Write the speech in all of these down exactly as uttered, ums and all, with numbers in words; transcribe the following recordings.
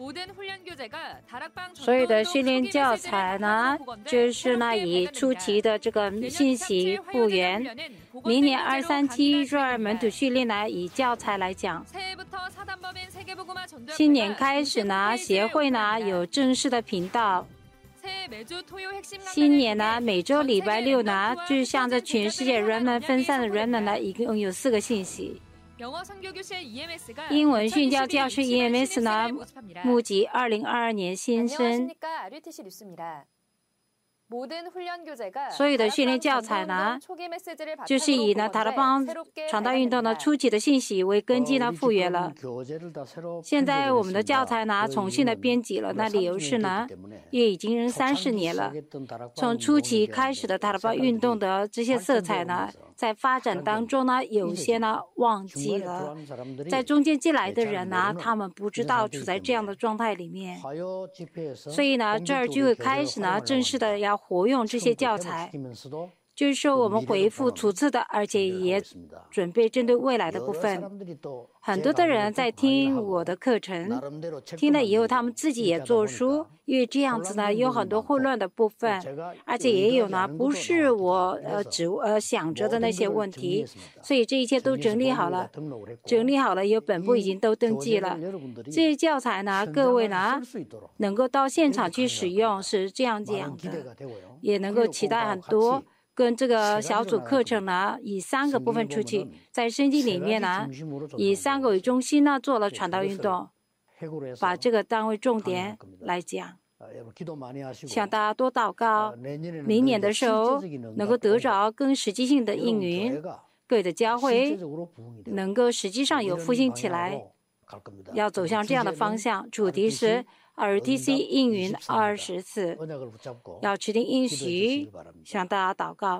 所有的训练教材呢，就是呢以初期的这个信息复原。明年二三七入二门徒训练呢，以教材来讲。新年开始呢，协会呢有正式的频道。新年呢，每周礼拜六呢，就向着全世界人们分散的人们呢，一共有四个信息。英文训教教室 E M S 呢，募集二零二二年新生。所有的训练教材呢，就是以呢塔利班传道运动的初期的信息为根基呢复原了。现在我们的教材呢重新的编辑了，那理由是呢，也已经三十年了。从初期开始的塔利班运动的这些色彩呢，在发展当中呢，有些呢忘记了。在中间进来的人呢，他们不知道处在这样的状态里面，所以呢，这儿就会开始呢正式的要活用这些教材，就是说我们回复初次的，而且也准备针对未来的部分。很多的人在听我的课程，听了以后他们自己也做书，因为这样子呢有很多混乱的部分，而且也有呢不是我呃只呃想着的那些问题，所以这一切都整理好了，整理好了以后本部已经都登记了。这些教材呢，各位呢能够到现场去使用，是这样讲的，也能够期待很多。跟这个小组课程呢，以三个部分出去，在圣经里面呢，以三个为中心呢，做了传道运动，把这个当为重点来讲。希望大家多祷告，明年的时候能够得着更实际性的应允，各位的教会能够实际上有复兴起来，要走向这样的方向。主题是R T C 应允二十次，要持定应许，向大家祷告。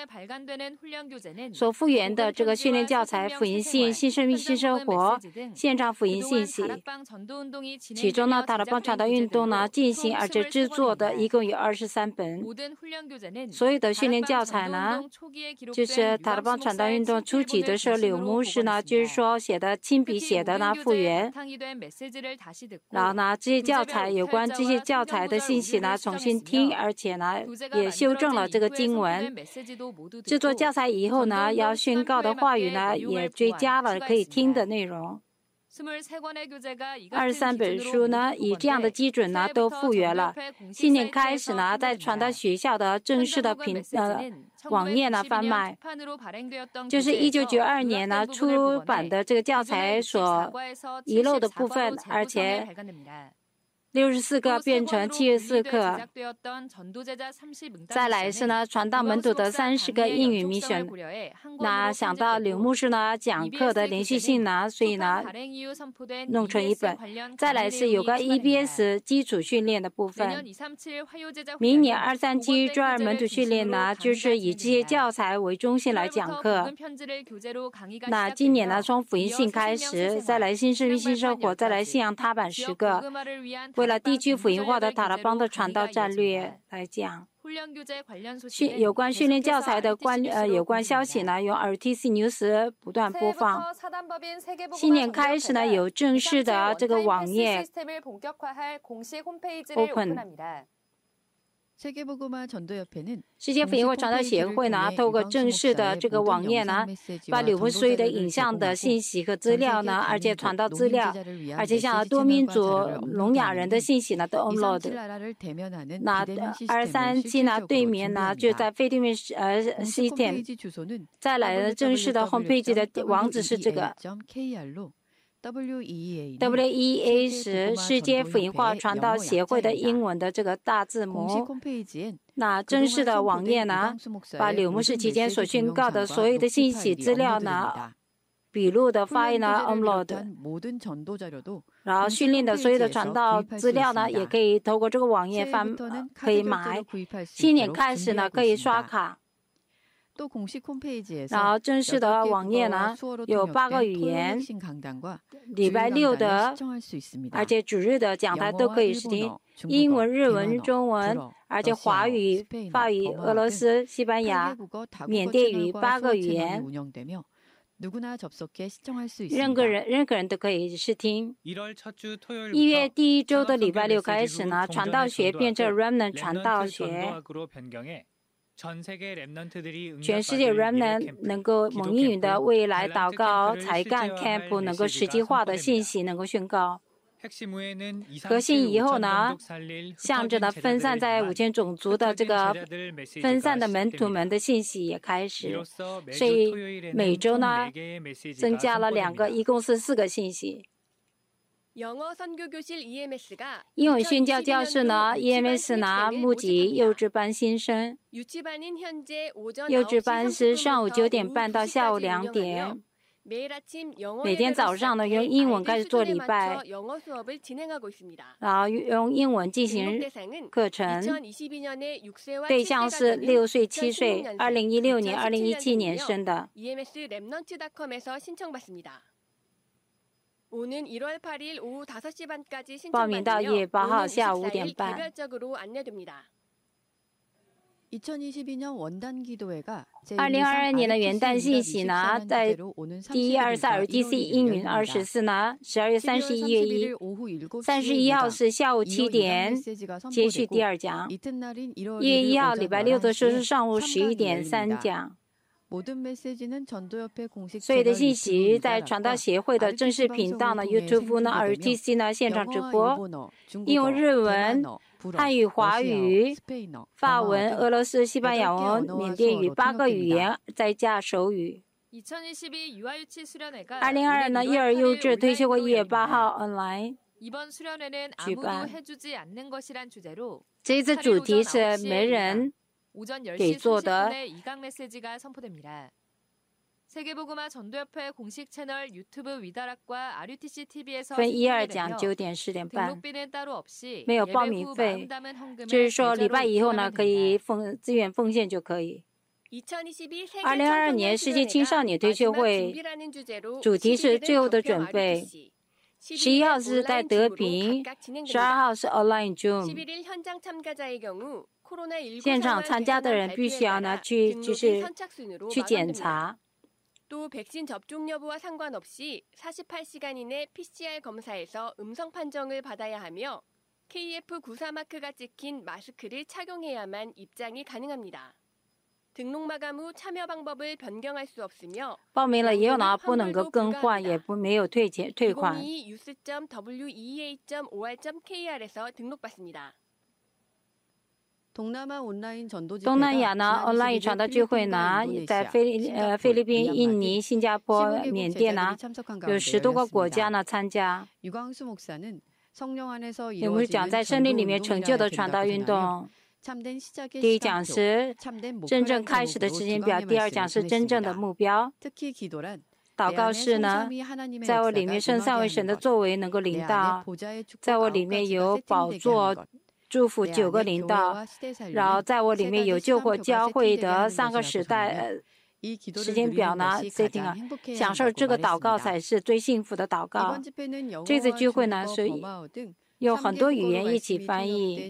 所复原的这个训练教材福音信、新生命新生活、现场福音信息，其中呢，塔利班传道运动呢进行而且制作的一共有二十三本。所有的训练教材呢，就是塔利班传道运动初期的时候，柳牧师呢就是说写的亲笔写的呢复原，然后呢这些教材有关这些教材的信息呢重新听，而且呢也修正了这个经文。制作教材以后呢，要宣告的话语呢也追加了可以听的内容。二十三本书呢，以这样的基准呢都复原了。新年开始呢，在传道学校的正式的平呃网页呢贩卖，就是一九九二年呢出版的这个教材所遗漏的部分，而且六十四个变成七十四个。再来是呢，传道门徒的三十个应允 mission。那想到柳牧师呢讲课的连续性呢，所以呢弄成一本。再来是有个 E B S 基础训练的部分。明年二三七周二门徒训练呢，就是以这些教材为中心来讲课。那今年呢，从福音信开始，再来新生命新生活，再来信仰踏板十个。为了地区福音化的塔利班的传道战略来讲，训有关训练教材的关呃有关消息呢，用 R T C News 不断播放。新年开始呢，有正式的这个网页 open。世界福音化传道协会呢，透过正式的这个网页呢，把柳牧所有的影像的信息和资料呢，而且传道资料，而且像多民族聋哑人的信息呢，都 upload。那二三七呢，对面呢，就在非对面呃 system。再来的正式的 homepage 的网址是这个。W E A 是世界福音化传道协会的英文的这个大字母。那正式的网页呢，把柳牧师期间所宣告的所有的信息资料呢，笔录的 file 呢 upload， 然后训练的所有的传道资料呢，也可以透过这个网页翻可以买。新年开始呢，可以刷卡。然后正式的网页呢有八个语言，礼拜六的而且主日的讲台都可以试听，英文、日文、中文，而且华语、法语、俄罗斯、西班牙、缅甸语八个语言。 任何人任何人都可以试听。一月第一周的礼拜六开始呢，传道学变成 Remnant 传道学。全世界 Remnant 能够蒙应允的未来祷告才干 Camp 能够实际化的信息能够宣告。核心以后呢，向着呢分散在五千种族的这个分散的门徒们的信息也开始，所以每周呢增加了两个，一共是四个信息。英文宣教教室呢 E M S 呢募集幼稚班新生，幼稚班是上午九点半到下午两点。每天早上呢，用英文开始做礼拜，然后用英文进行课程。对象是六岁、七岁，二零一六年、二零一七年生的。报名到一月八号下午五点半。二零二二年的元旦信息呢，在第一二萨尔 D C 应允二十四呢，十二月三十一月一，三十一号是下午七点，接续第二讲。一月一号礼拜六的时候是上午十一点三讲。所有的信息在传道协会的正式频道呢 ，YouTube 呢 ，R T C 呢现场直播，应用日文、汉语、华语、法文、俄罗斯、西班牙文、缅甸语八个语言，再加手语。二零二二呢，幼儿幼稚退休会一月八号 online 举办。这次主题是没人给做的。分一二讲，九点十点半，没有报名费，就是说礼拜以后呢可以奉自愿奉献就可以。二零二二年世界青少年退休会主题是最后的准备。十一号是在德平，十二号是 online Zoom。现场参加的人必须要呢去就是去检查。또 백신 접종 여부와 상관없이 사십팔 시간 이내 피씨알 검사에서 음성 판정을 받아야 하며 K F 구십사 마크가 찍힌 마스크를 착용해야만 입장이 가능합니다. 등록 마감 후 참여 방법을 변경할 수 없으며 报名了以后呢不能够更换，也不没有退钱退款。이천이십이 유스 닷 더블유 이 이 에이 닷 오 알 닷 케이 알에서 등록받습니다. 东南亚呢 ，online 传道聚会呢，在菲呃菲律宾、印尼、新加坡、缅甸呢，有十多个国家呢参加。有没有讲在圣灵里面成就的传道运动？第一讲是真正开始的时间表，第二讲是真正的目标。祷告是呢，在我里面圣三位神的作为能够领导，在我里面有宝座。祝福九个领导，然后在我里面有救活教会的三个时代、呃、时间表呢 setting 啊，享受这个祷告才是最幸福的祷告。这次聚会呢是有很多语言一起翻译。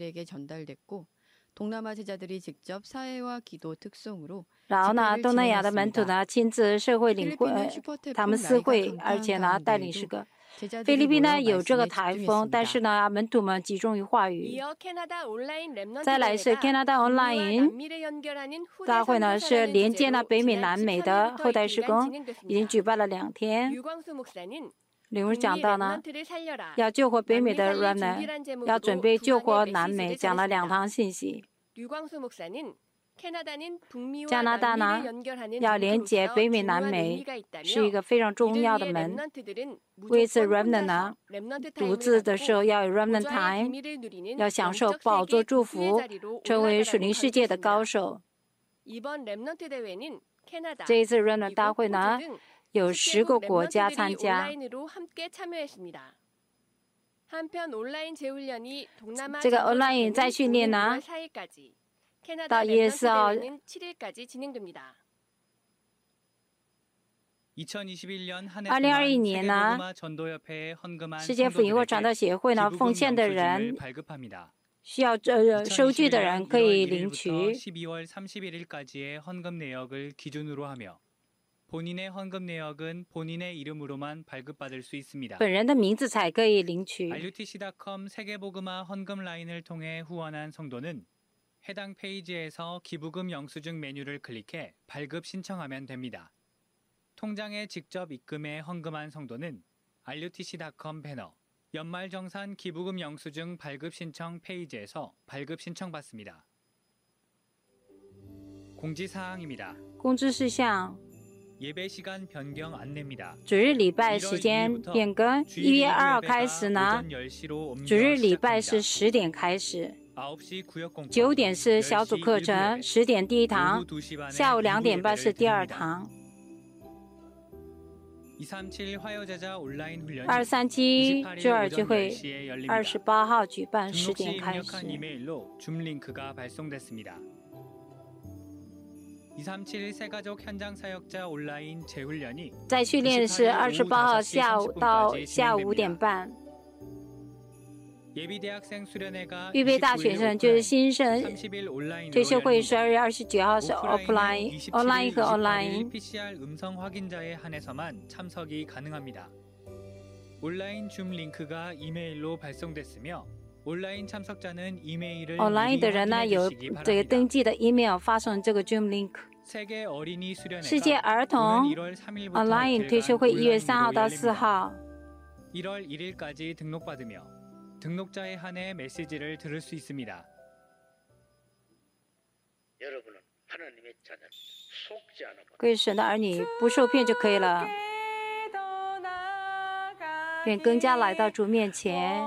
然后呢，东南亚的门徒呢亲自社会领会、呃、他们私会，而且呢带领诗歌。菲律宾呢有这个台风，但是呢门徒们集中于话语。再来是 Canada Online 大会呢，是连接了北美南美的后代事工，已经举办了两天。领会讲到呢，要救活北美的 Remnant， 要准备救活南美，讲了两堂信息。加拿大呢，要连接北美南美，是一个非常重要的门。为此 Remnant 呢，独自的时候要有 Remnant Time， 要享受宝座祝福，成为属灵世界的高手。这一次 Remnant 大会呢，有十个国家参加。这个 online 再训练呢，到一月四号。二零二一年呢，世界福音会传道协会呢，奉献的人需要呃收据的人可以领取。 본인의 헌금 내역은 본인의 이름으로만 발급받을 수 있습니다. 本人的名字才可以领取。 알유티씨.com 세계복음화 헌금 라인을 통해 후원한 성도는 해당 페이지에서 기부금 영수증 메뉴를 클릭해 발급 신청하면 됩니다. 통장에 직접 입금해 헌금한 성도는 알유티씨.com 배너 연말정산 기부금 영수증 발급 신청 페이지에서 발급 신청받습니다. 공지사항입니다. 公知事项 예배 시간 변경 안내입니다. 主日礼拜时间变更，一月二号开始呢，主日礼拜是十点开始，九点是小组课程，十点第一堂，下午两点半是第二堂。二三七周二聚会，二十八号举办，十点开始。 이삼칠 새가족 현장 사역자 온라인 재훈련이 在训练是二十八号下午到下午五点半。 예비대학생 수련회가 预备大学生就是新生退休会，十二月二十九号是 offline、online 和 online。 피씨알 음성 확인자에 한해서만 참석이 가능합니다. 온라인 줌 링크가 이메일로 발송됐으며 온라인 참석자는 이메일을 online 的人呢有这个登记的 email 发送这个 Zoom link。 세계 어린이 수련회가 世界儿童 online 退休会一月三号到四号。 일월 일일까지 등록받으며 등록자에 한해 메시지를 들을 수 있습니다. 여러분은 하나님의 자녀, 속지 않아. 各位神的儿女不受骗就可以了。愿更加来到主面前。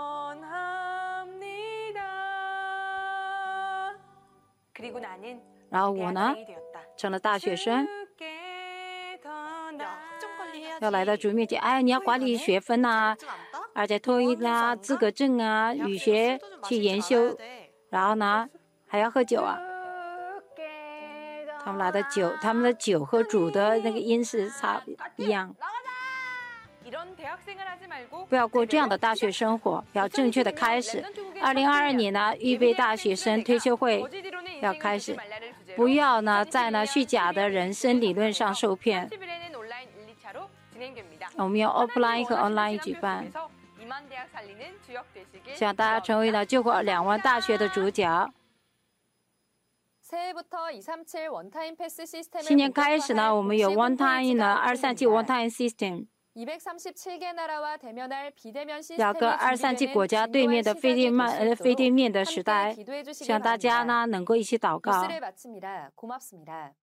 然后我呢，成了大学生，要来到主面前。哎，你要管理学分呐、啊，而且托育啊、资格证啊、语学去研修，然后呢还要喝酒啊。他们来的酒，他们的酒和主的那个音是差一样。 不要过这样的大学生活，要正确的开始。二零二二年呢，预备大学生退休会要开始，不要呢在呢虚假的人生理论上受骗。我们用 offline 和 online 举办，希望大家成为了救活两万大学的主角。 新年开始呢，我们有 one time 呢二三七 one time system。 两个二三七国家对面的非对面呃非对面的时代，希望大家呢能够一起祷告。